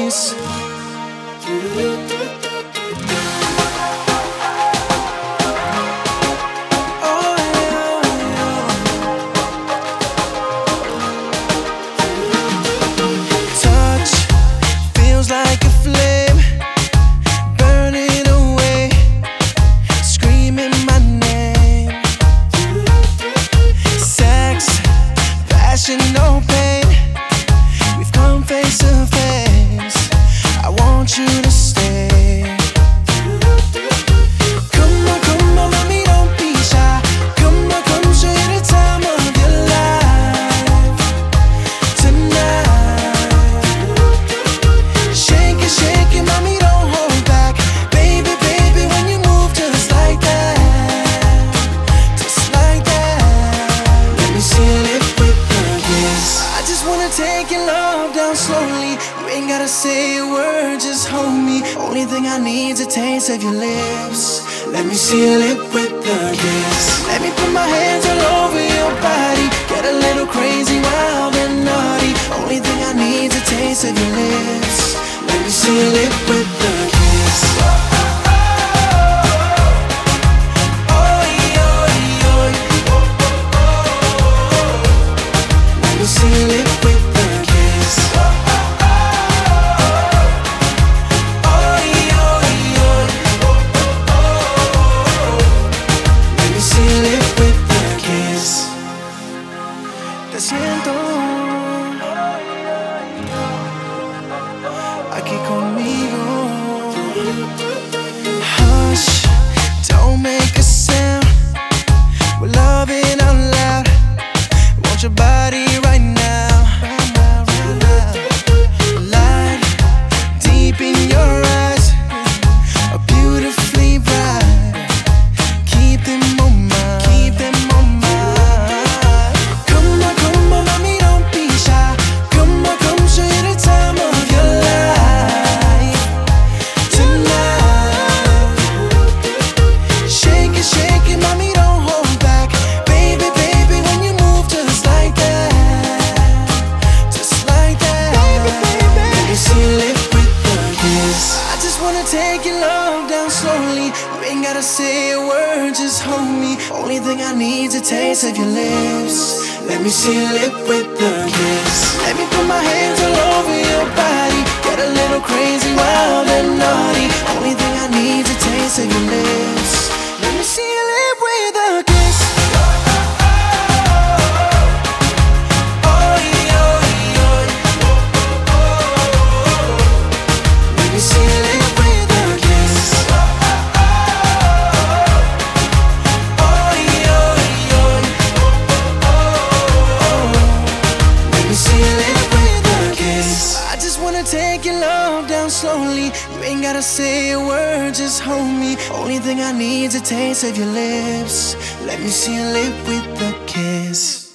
kiss. Touch feels like a flame, burning away, screaming my name. Sex, passion, no pain. We've come face to face. I want you to stay. Come on, mommy, don't be shy. Come on, show you the time of your life tonight. Shake it, mommy, don't hold back. Baby, when you move just like that, just like that. Let me seal it with a kiss. I just wanna take your love down slowly. You ain't gotta say a word, just hold me. Only thing I need's a taste of your lips. Let me seal it with a kiss. Let me put my hands all over your body. Get a little crazy, wild and naughty. Only thing I need's a taste of your lips. Let me seal it with a kiss. Let me seal it with a kiss. Let me seal it with a kiss. Te siento aquí conmigo. Hush, don't make a sound. We're loving out loud. Want your body right now. Light deep in your eyes, are beautifully bright. Keep them on mine. Keep them on mine. Come on, mommy, don't be shy. Come show you the time of your life tonight. Shake it, mommy, don't hold back. Baby, when you move just like that, just like that. Let me seal it with a kiss. I just wanna take your love down slowly. You ain't gotta say a word, just hold me. Only thing I need's a taste of your lips. Let me seal it with a kiss. Let me put my hands all over your body. Get a little crazy, wild and naughty. Only thing I need's a taste of your lips. Let me seal it with a kiss. Let me seal it with a kiss. Let me seal it with a kiss. I just wanna take your love down slowly. You ain't gotta say a word, just hold me. Only thing I need's a taste of your lips. Let me seal it with a kiss.